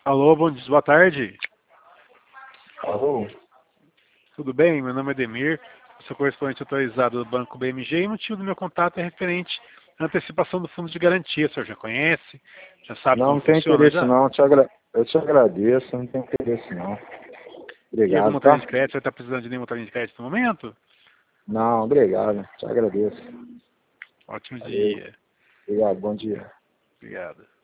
Alô, bom dia, boa tarde. Alô? Tudo bem? Meu nome é Demir, sou correspondente autorizado do Banco BMG e o motivo do meu contato é referente à antecipação do fundo de garantia. O senhor já conhece? Já sabe Não, como não tem funciona interesse já? não. Eu te agradeço, não tem interesse não. E alguma Obrigado, linha tá? de crédito? Você está precisando de nenhuma linha de crédito no momento? Não, obrigado. Te agradeço. Ótimo Valeu. dia. Obrigado, bom dia. Obrigado.